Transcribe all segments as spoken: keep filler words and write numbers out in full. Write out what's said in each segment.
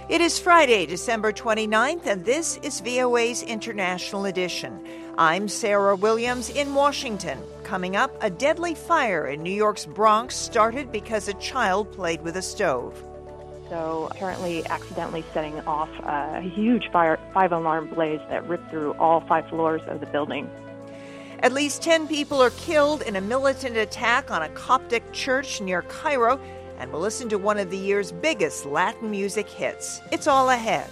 It is Friday, December twenty-ninth, and this is V O A's International Edition. I'm Sarah Williams in Washington. Coming up, a deadly fire in New York's Bronx started because a child played with a stove. So apparently accidentally setting off a huge fire, five-alarm blaze that ripped through all five floors of the building. At least ten people are killed in a militant attack on a Coptic church near Cairo, and we'll listen to one of the year's biggest Latin music hits. It's all ahead.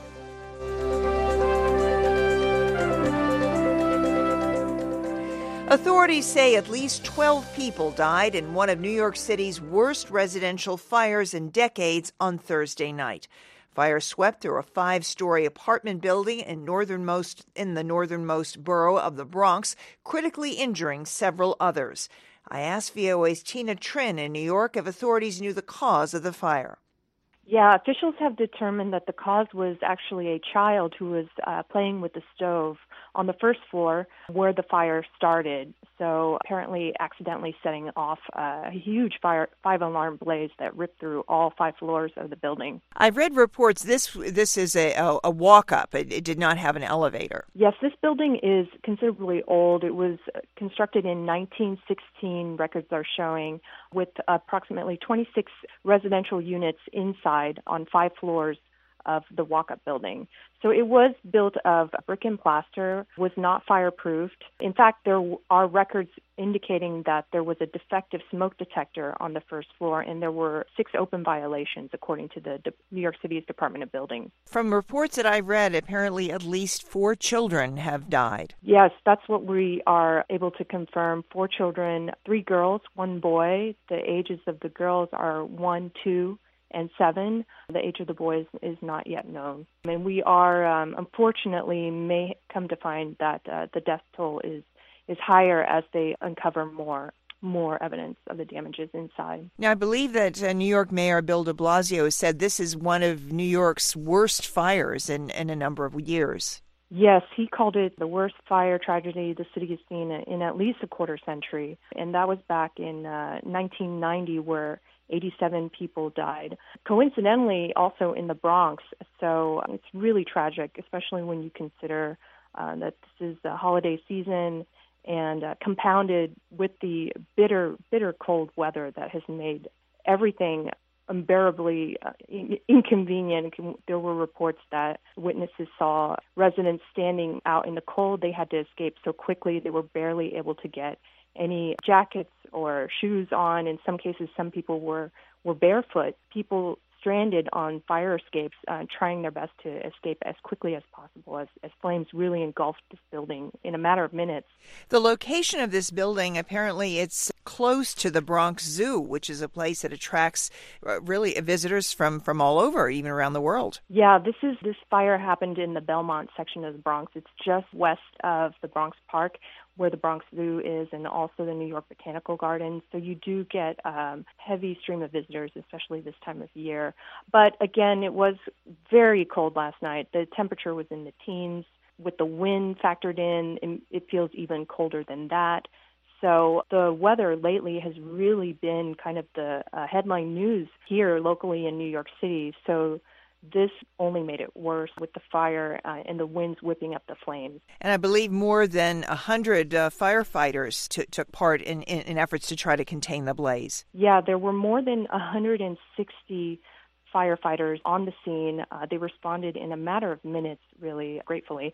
Authorities say at least twelve people died in one of New York City's worst residential fires in decades on Thursday night. Fire swept through a five-story apartment building in northernmost in the northernmost borough of the Bronx, critically injuring several others. I asked V O A's Tina Trin in New York if authorities knew the cause of the fire. Yeah, officials have determined that the cause was actually a child who was uh, playing with the stove on the first floor where the fire started. So apparently accidentally setting off a huge fire, five-alarm blaze that ripped through all five floors of the building. I've read reports this this is a, a, a walk-up. It, it did not have an elevator. Yes, this building is considerably old. It was constructed in nineteen sixteen, records are showing, with approximately twenty-six residential units inside on five floors of the walk-up building. So it was built of brick and plaster, was not fireproofed. In fact, there are records indicating that there was a defective smoke detector on the first floor, and there were six open violations, according to the De- New York City's Department of Buildings. From reports that I read, apparently at least four children have died. Yes, that's what we are able to confirm. Four children, three girls, one boy. The ages of the girls are one, two, and seven. The age of the boys is not yet known. And we are, um, unfortunately, may come to find that uh, the death toll is, is higher as they uncover more more evidence of the damages inside. Now, I believe that uh, New York Mayor Bill de Blasio said this is one of New York's worst fires in, in a number of years. Yes, he called it the worst fire tragedy the city has seen in at least a quarter century. And that was back in uh, nineteen ninety, where eighty-seven people died. Coincidentally, also in the Bronx. So it's really tragic, especially when you consider uh, that this is the holiday season and uh, compounded with the bitter, bitter cold weather that has made everything unbearably uh, in- inconvenient. There were reports that witnesses saw residents standing out in the cold. They had to escape so quickly they were barely able to get any jackets or shoes on. In some cases, some people were, were barefoot. People stranded on fire escapes, uh, trying their best to escape as quickly as possible as, as flames really engulfed this building in a matter of minutes. The location of this building, apparently it's close to the Bronx Zoo, which is a place that attracts uh, really visitors from, from all over, even around the world. Yeah, this is this fire happened in the Belmont section of the Bronx. It's just west of the Bronx Park, where the Bronx Zoo is, and also the New York Botanical Gardens. So you do get um, heavy stream of visitors, especially this time of year. But again, it was very cold last night. The temperature was in the teens. With the wind factored in, and it feels even colder than that. So the weather lately has really been kind of the uh, headline news here locally in New York City. So this only made it worse with the fire uh, and the winds whipping up the flames. And I believe more than one hundred uh, firefighters t- took part in, in, in efforts to try to contain the blaze. Yeah, there were more than one hundred sixty firefighters on the scene. Uh, they responded in a matter of minutes, really, gratefully.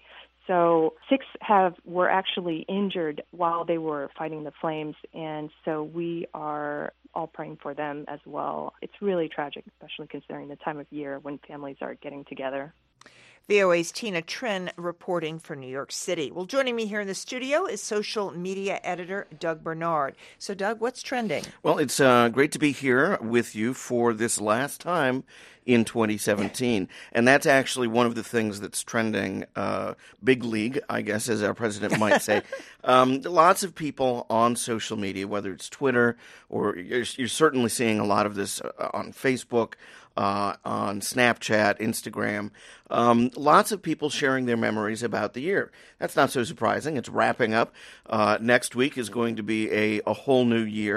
So six have were actually injured while they were fighting the flames, and so we are all praying for them as well. It's really tragic, especially considering the time of year when families are getting together. V O A's Tina Trin reporting for New York City. Well, joining me here in the studio is social media editor Doug Bernard. So, Doug, what's trending? Well, it's uh, great to be here with you for this last time in twenty seventeen. And that's actually one of the things that's trending uh, big league, I guess, as our president might say. um, lots of people on social media, whether it's Twitter or you're, you're certainly seeing a lot of this on Facebook, Uh, on Snapchat, Instagram. Um, lots of people sharing their memories about the year. That's not so surprising. It's wrapping up. Uh, next week is going to be a, a whole new year.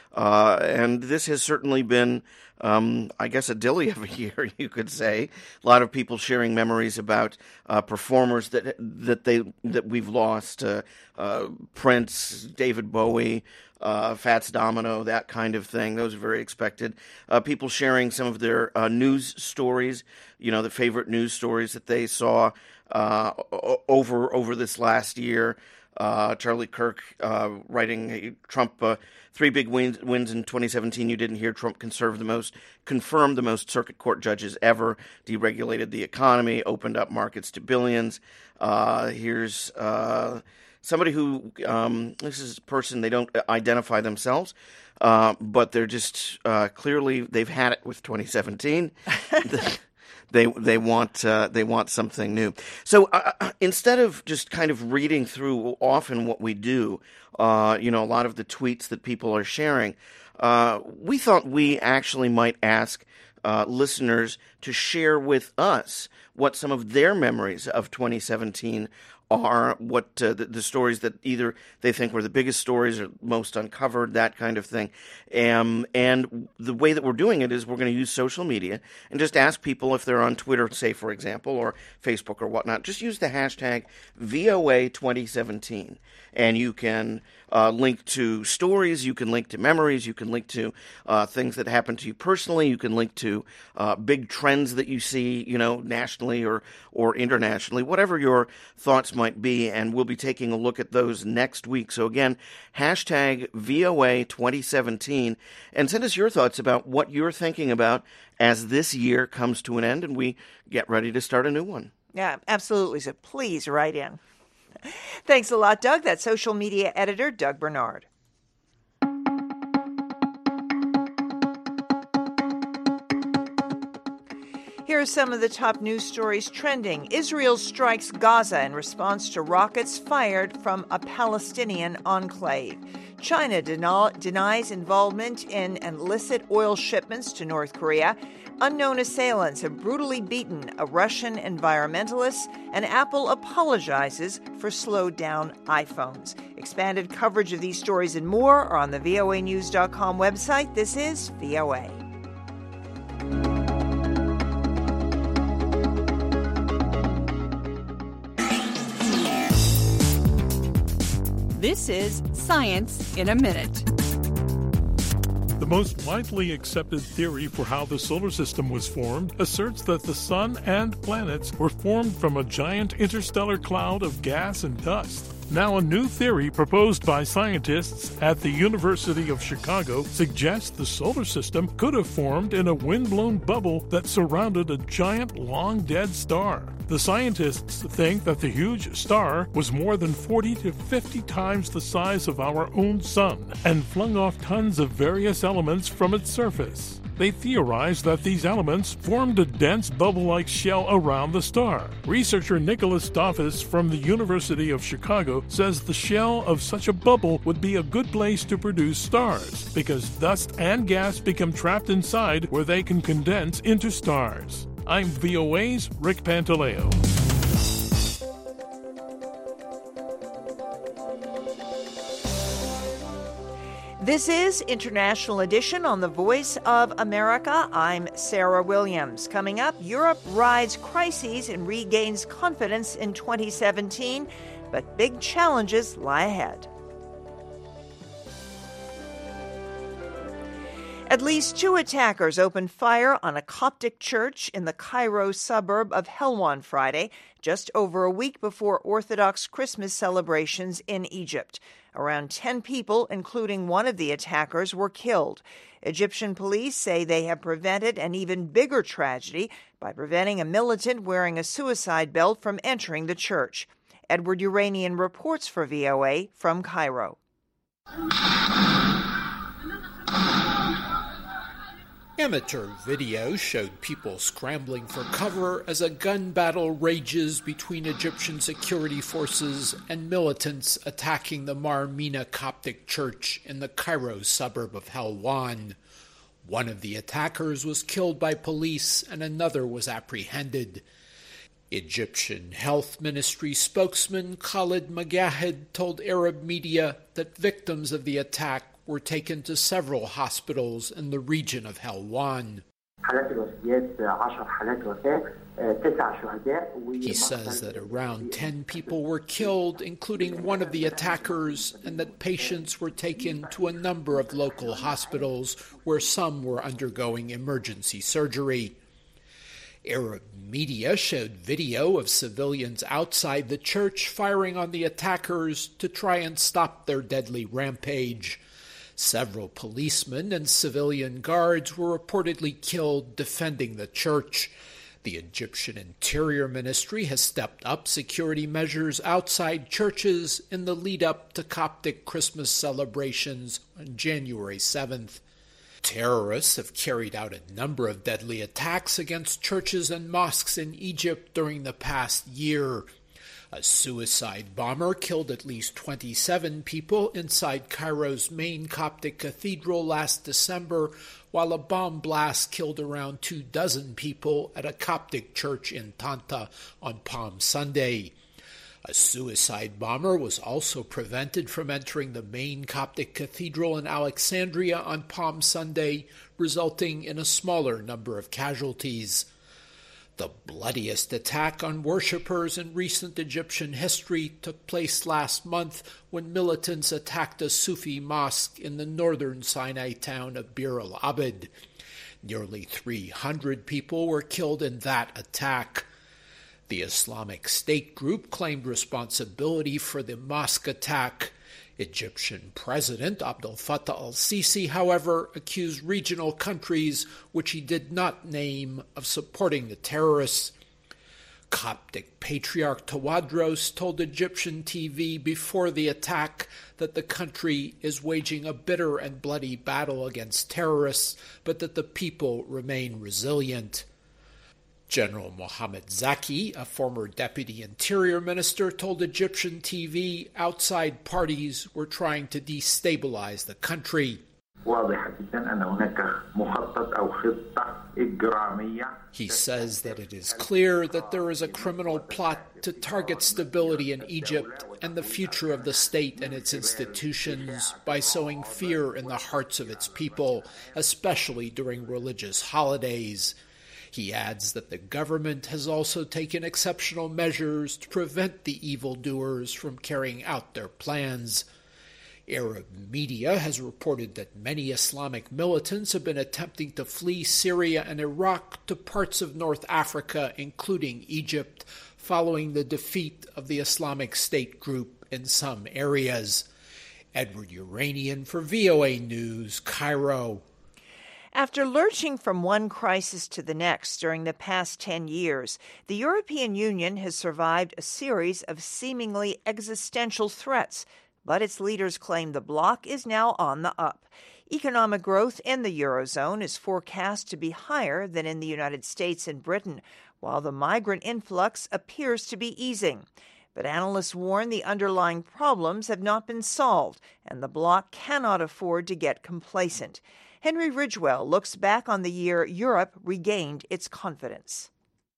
Uh, and this has certainly been, um, I guess, a dilly of a year, you could say. A lot of people sharing memories about uh, performers that that they that we've lost: uh, uh, Prince, David Bowie, uh, Fats Domino, that kind of thing. Those are very expected. Uh, people sharing some of their uh, news stories, you know, the favorite news stories that they saw uh, over over this last year. Uh, Charlie Kirk uh, writing Trump, uh, three big wins, wins in twenty seventeen. You didn't hear Trump conserve the most, confirmed the most circuit court judges ever, deregulated the economy, opened up markets to billions. Uh, here's uh, somebody who, um, this is a person, they don't identify themselves, uh, but they're just uh, clearly, they've had it with twenty seventeen. They they want uh, they want something new. So uh, instead of just kind of reading through often what we do, uh, you know, a lot of the tweets that people are sharing, uh, we thought we actually might ask uh, listeners to share with us what some of their memories of twenty seventeen are, what uh, the, the stories that either they think were the biggest stories or most uncovered, that kind of thing. Um, and the way that we're doing it is we're going to use social media and just ask people if they're on Twitter, say, for example, or Facebook or whatnot, just use the hashtag V O A twenty seventeen. And you can uh, link to stories, you can link to memories, you can link to uh, things that happen to you personally, you can link to uh, big trends that you see, you know, nationally or, or internationally, whatever your thoughts might be, and we'll be taking a look at those next week. So again, hashtag V O A twenty seventeen, and send us your thoughts about what you're thinking about as this year comes to an end and we get ready to start a new one. Yeah, absolutely. So please write in. Thanks a lot, Doug. That's social media editor Doug Bernard. Here are some of the top news stories trending. Israel strikes Gaza in response to rockets fired from a Palestinian enclave. China den- denies involvement in illicit oil shipments to North Korea. Unknown assailants have brutally beaten a Russian environmentalist, and Apple apologizes for slowed down iPhones. Expanded coverage of these stories and more are on the V O A news dot com website. This is V O A. This is Science in a Minute. The most widely accepted theory for how the solar system was formed asserts that the sun and planets were formed from a giant interstellar cloud of gas and dust. Now, a new theory proposed by scientists at the University of Chicago suggests the solar system could have formed in a wind-blown bubble that surrounded a giant, long-dead star. The scientists think that the huge star was more than forty to fifty times the size of our own sun and flung off tons of various elements from its surface. They theorize that these elements formed a dense bubble-like shell around the star. Researcher Nicholas Dofus from the University of Chicago says the shell of such a bubble would be a good place to produce stars because dust and gas become trapped inside where they can condense into stars. I'm V O A's Rick Pantaleo. This is International Edition on the Voice of America. I'm Sarah Williams. Coming up, Europe rides crises and regains confidence in twenty seventeen, but big challenges lie ahead. At least two attackers opened fire on a Coptic church in the Cairo suburb of Helwan Friday, just over a week before Orthodox Christmas celebrations in Egypt. Around ten people, including one of the attackers, were killed. Egyptian police say they have prevented an even bigger tragedy by preventing a militant wearing a suicide belt from entering the church. Edward Uranian reports for V O A from Cairo. Amateur video showed people scrambling for cover as a gun battle rages between Egyptian security forces and militants attacking the Mar Mina Coptic Church in the Cairo suburb of Helwan. One of the attackers was killed by police and another was apprehended. Egyptian Health Ministry spokesman Khalid Magahed told Arab media that victims of the attack were taken to several hospitals in the region of Helwan. He says that around ten people were killed, including one of the attackers, and that patients were taken to a number of local hospitals where some were undergoing emergency surgery. Arab media showed video of civilians outside the church firing on the attackers to try and stop their deadly rampage. Several policemen and civilian guards were reportedly killed defending the church. The Egyptian Interior Ministry has stepped up security measures outside churches in the lead-up to Coptic Christmas celebrations on January seventh. Terrorists have carried out a number of deadly attacks against churches and mosques in Egypt during the past year. A suicide bomber killed at least twenty-seven people inside Cairo's main Coptic cathedral last December, while a bomb blast killed around two dozen people at a Coptic church in Tanta on Palm Sunday. A suicide bomber was also prevented from entering the main Coptic cathedral in Alexandria on Palm Sunday, resulting in a smaller number of casualties. The bloodiest attack on worshippers in recent Egyptian history took place last month when militants attacked a Sufi mosque in the northern Sinai town of Bir al-Abid. Nearly three hundred people were killed in that attack. The Islamic State group claimed responsibility for the mosque attack. Egyptian President Abdel Fattah al-Sisi, however, accused regional countries, which he did not name, of supporting the terrorists. Coptic Patriarch Tawadros told Egyptian T V before the attack that the country is waging a bitter and bloody battle against terrorists, but that the people remain resilient. General Mohammed Zaki, a former deputy interior minister, told Egyptian T V outside parties were trying to destabilize the country. He says that it is clear that there is a criminal plot to target stability in Egypt and the future of the state and its institutions by sowing fear in the hearts of its people, especially during religious holidays. He adds that the government has also taken exceptional measures to prevent the evildoers from carrying out their plans. Arab media has reported that many Islamic militants have been attempting to flee Syria and Iraq to parts of North Africa, including Egypt, following the defeat of the Islamic State group in some areas. Edward Uranian for V O A News, Cairo. After lurching from one crisis to the next during the past ten years, the European Union has survived a series of seemingly existential threats, but its leaders claim the bloc is now on the up. Economic growth in the Eurozone is forecast to be higher than in the United States and Britain, while the migrant influx appears to be easing. But analysts warn the underlying problems have not been solved, and the bloc cannot afford to get complacent. Henry Ridgewell looks back on the year Europe regained its confidence.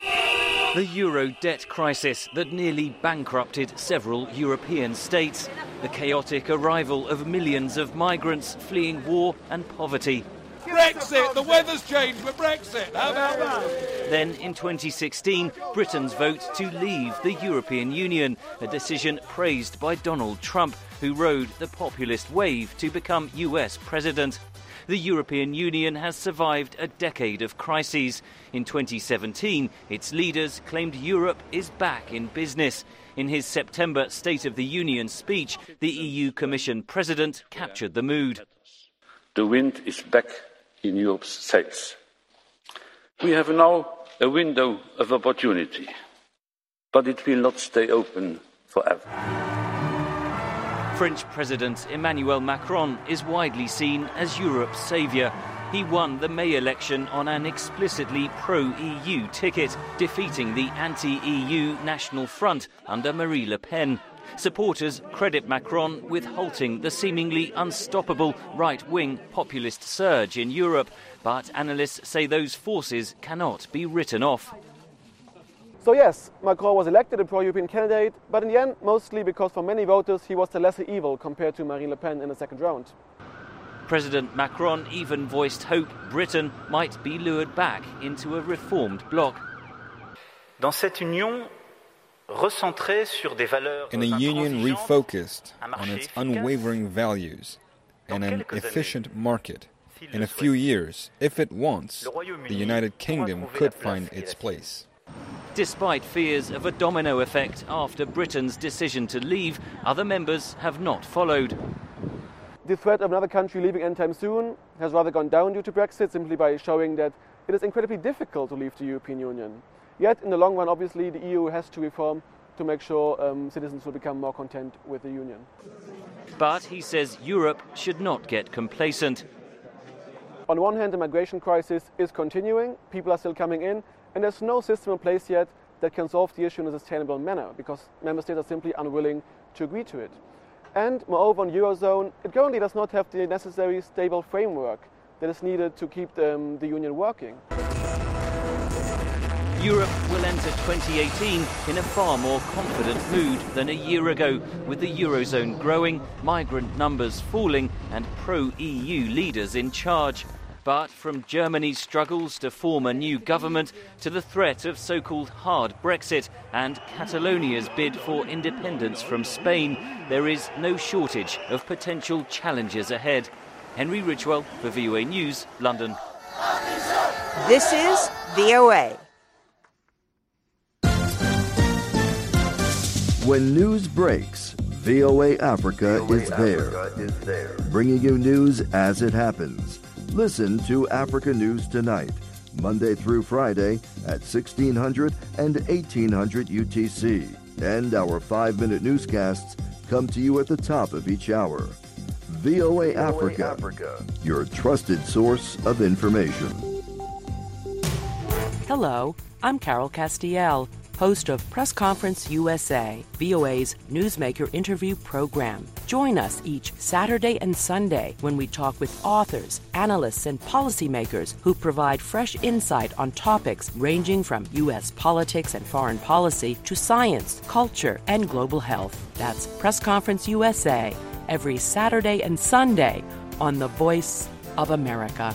The euro debt crisis that nearly bankrupted several European states. The chaotic arrival of millions of migrants fleeing war and poverty. Brexit! The weather's changed with Brexit! How about that? Then, in twenty sixteen, Britain's vote to leave the European Union, a decision praised by Donald Trump, who rode the populist wave to become U S president. The European Union has survived a decade of crises. In twenty seventeen, its leaders claimed Europe is back in business. In his September State of the Union speech, the E U Commission President captured the mood. The wind is back in Europe's sails. We have now a window of opportunity, but it will not stay open forever. French President Emmanuel Macron is widely seen as Europe's saviour. He won the May election on an explicitly pro-E U ticket, defeating the anti-E U National Front under Marine Le Pen. Supporters credit Macron with halting the seemingly unstoppable right-wing populist surge in Europe, but analysts say those forces cannot be written off. So yes, Macron was elected a pro-European candidate, but in the end, mostly because for many voters he was the lesser evil compared to Marine Le Pen in the second round. President Macron even voiced hope Britain might be lured back into a reformed bloc. Dans cette union recentrée sur des valeurs in a union refocused on its unwavering values and an efficient market, in a few years, if it wants, the United Kingdom could find its place. Despite fears of a domino effect after Britain's decision to leave, other members have not followed. The threat of another country leaving anytime soon has rather gone down due to Brexit, simply by showing that it is incredibly difficult to leave the European Union. Yet, in the long run, obviously, the E U has to reform to make sure um, citizens will become more content with the Union. But he says Europe should not get complacent. On one hand, the migration crisis is continuing, people are still coming in, and there's no system in place yet that can solve the issue in a sustainable manner, because member states are simply unwilling to agree to it. And moreover, on Eurozone, it currently does not have the necessary stable framework that is needed to keep the, um, the Union working. Europe will enter twenty eighteen in a far more confident mood than a year ago, with the Eurozone growing, migrant numbers falling, and pro-E U leaders in charge. But from Germany's struggles to form a new government to the threat of so-called hard Brexit and Catalonia's bid for independence from Spain, there is no shortage of potential challenges ahead. Henry Ridgwell for V O A News, London. This is V O A. When news breaks, V O A Africa is there, bringing you news as it happens. Listen to Africa News Tonight, Monday through Friday at sixteen hundred and eighteen hundred U T C. And our five-minute newscasts come to you at the top of each hour. V O A Africa, your trusted source of information. Hello, I'm Carol Castiel, host of Press Conference U S A, V O A's newsmaker interview program. Join us each Saturday and Sunday when we talk with authors, analysts, and policymakers who provide fresh insight on topics ranging from U S politics and foreign policy to science, culture, and global health. That's Press Conference U S A, every Saturday and Sunday on The Voice of America.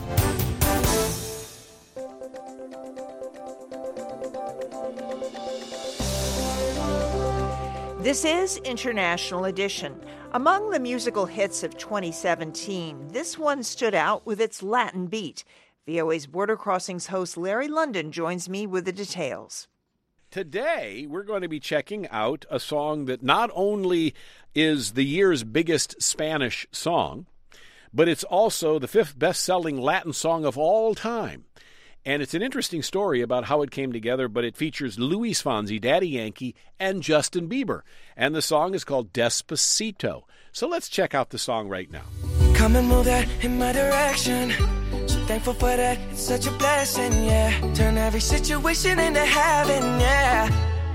This is International Edition. Among the musical hits of twenty seventeen, this one stood out with its Latin beat. V O A's Border Crossings host Larry London joins me with the details. Today, we're going to be checking out a song that not only is the year's biggest Spanish song, but it's also the fifth best-selling Latin song of all time. And it's an interesting story about how it came together, but it features Luis Fonsi, Daddy Yankee, and Justin Bieber. And the song is called Despacito. So let's check out the song right now. Come and move that in my direction. So thankful for that, it's such a blessing, yeah. Turn every situation into heaven, yeah.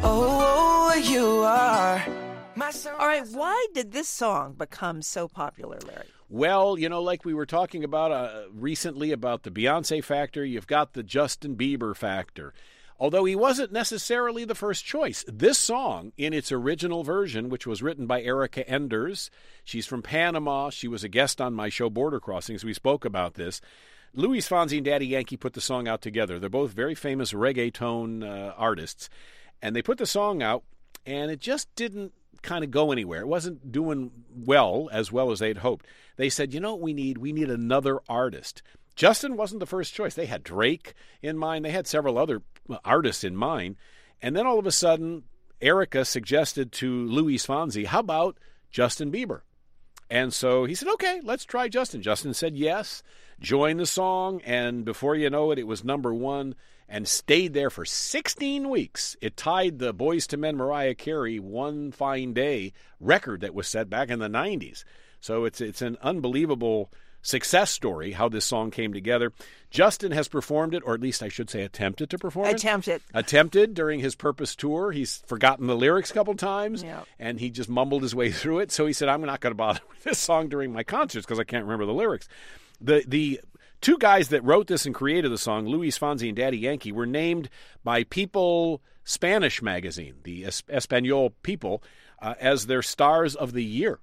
Oh, you are my sun. All right, why did this song become so popular, Larry? Well, you know, like we were talking about uh, recently about the Beyonce factor, you've got the Justin Bieber factor. Although he wasn't necessarily the first choice. This song, in its original version, which was written by Erica Enders, she's from Panama. She was a guest on my show, Border Crossings. We spoke about this. Luis Fonsi and Daddy Yankee put the song out together. They're both very famous reggaeton uh, artists. And they put the song out, and it just didn't kind of go anywhere. It wasn't doing well, as well as they'd hoped. They said, you know what we need? We need another artist. Justin wasn't the first choice. They had Drake in mind. They had several other artists in mind. And then all of a sudden, Erica suggested to Luis Fonsi, how about Justin Bieber? And so he said, okay, let's try Justin. Justin said yes, joined the song, and before you know it, it was number one and stayed there for sixteen weeks. It tied the Boyz two Men Mariah Carey One Fine Day record that was set back in the nineties. So it's it's an unbelievable success story how this song came together. Justin has performed it, or at least I should say attempted to perform it. Attempted. Attempted during his Purpose tour. He's forgotten the lyrics a couple times, yep. and he just mumbled his way through it. So he said, I'm not going to bother with this song during my concerts because I can't remember the lyrics. The the two guys that wrote this and created the song, Luis Fonsi and Daddy Yankee, were named by People Spanish magazine, the es- Espanol People, uh, as their stars of the year.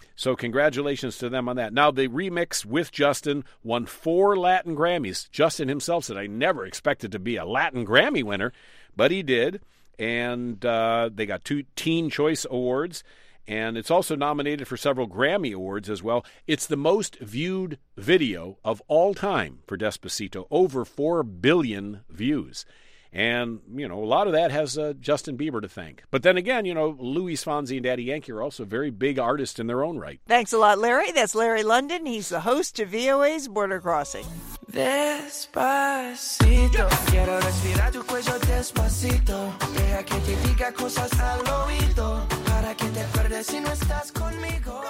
So congratulations to them on that. Now, the remix with Justin won four Latin Grammys. Justin himself said, I never expected to be a Latin Grammy winner, but he did. And uh, they got two Teen Choice Awards. And it's also nominated for several Grammy Awards as well. It's the most viewed video of all time for Despacito, over four billion views. And, you know, a lot of that has uh, Justin Bieber to thank. But then again, you know, Louis Fonsi and Daddy Yankee are also very big artists in their own right. Thanks a lot, Larry. That's Larry London. He's the host of V O A's Border Crossing. Despacito, quiero respirar tu cuello despacito. Deja que te diga cosas al oído, para que te acuerdes si no estás conmigo.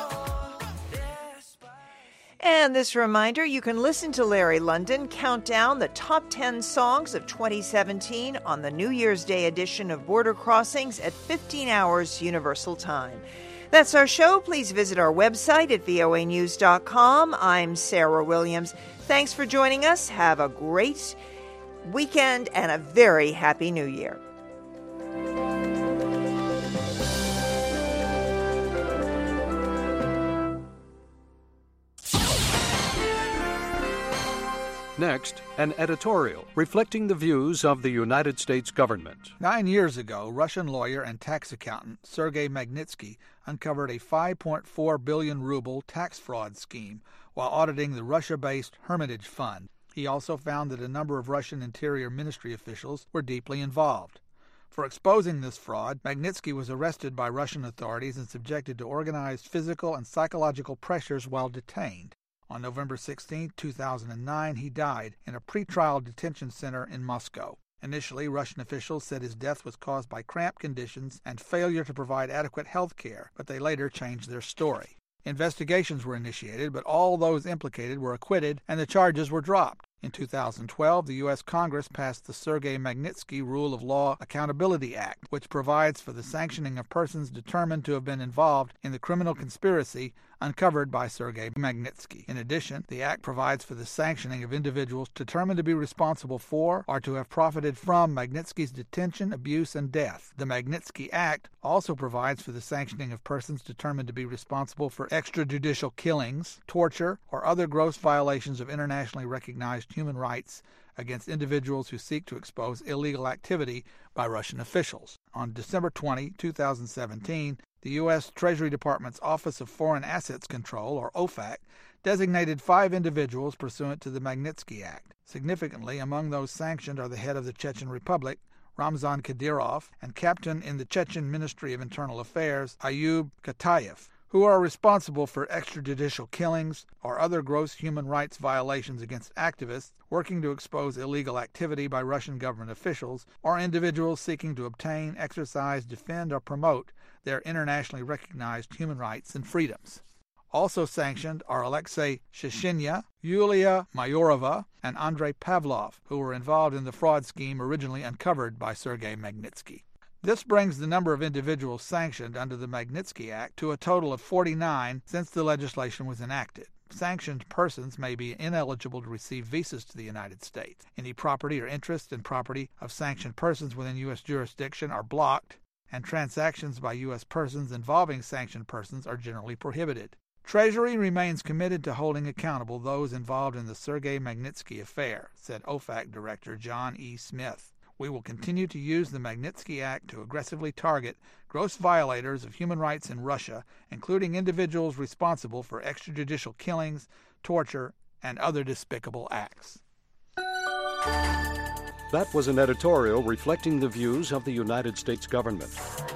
And this reminder, you can listen to Larry London count down the top ten songs of twenty seventeen on the New Year's Day edition of Border Crossings at fifteen hours Universal Time. That's our show. Please visit our website at V O A news dot com. I'm Sarah Williams. Thanks for joining us. Have a great weekend and a very happy New Year. Next, an editorial reflecting the views of the United States government. Nine years ago, Russian lawyer and tax accountant Sergei Magnitsky uncovered a five point four billion ruble tax fraud scheme while auditing the Russia-based Hermitage Fund. He also found that a number of Russian Interior Ministry officials were deeply involved. For exposing this fraud, Magnitsky was arrested by Russian authorities and subjected to organized physical and psychological pressures while detained. On November sixteenth, two thousand nine, he died in a pretrial detention center in Moscow. Initially, Russian officials said his death was caused by cramped conditions and failure to provide adequate health care, but they later changed their story. Investigations were initiated, but all those implicated were acquitted and the charges were dropped. In two thousand twelve, the U S Congress passed the Sergei Magnitsky Rule of Law Accountability Act, which provides for the sanctioning of persons determined to have been involved in the criminal conspiracy uncovered by Sergei Magnitsky. In addition, the act provides for the sanctioning of individuals determined to be responsible for or to have profited from Magnitsky's detention, abuse, and death. The Magnitsky Act also provides for the sanctioning of persons determined to be responsible for extrajudicial killings, torture, or other gross violations of internationally recognized human rights against individuals who seek to expose illegal activity by Russian officials. On December twentieth, two thousand seventeen, the U S Treasury Department's Office of Foreign Assets Control, or O F A C, designated five individuals pursuant to the Magnitsky Act. Significantly, among those sanctioned are the head of the Chechen Republic, Ramzan Kadyrov, and captain in the Chechen Ministry of Internal Affairs, Ayub Katayev, who are responsible for extrajudicial killings or other gross human rights violations against activists working to expose illegal activity by Russian government officials or individuals seeking to obtain, exercise, defend, or promote their internationally recognized human rights and freedoms. Also sanctioned are Alexei Shishinya, Yulia Mayorova, and Andrei Pavlov, who were involved in the fraud scheme originally uncovered by Sergei Magnitsky. This brings the number of individuals sanctioned under the Magnitsky Act to a total of forty-nine since the legislation was enacted. Sanctioned persons may be ineligible to receive visas to the United States. Any property or interest in property of sanctioned persons within U S jurisdiction are blocked, and transactions by U S persons involving sanctioned persons are generally prohibited. Treasury remains committed to holding accountable those involved in the Sergei Magnitsky affair, said O F A C Director John E. Smith. We will continue to use the Magnitsky Act to aggressively target gross violators of human rights in Russia, including individuals responsible for extrajudicial killings, torture, and other despicable acts. That was an editorial reflecting the views of the United States government.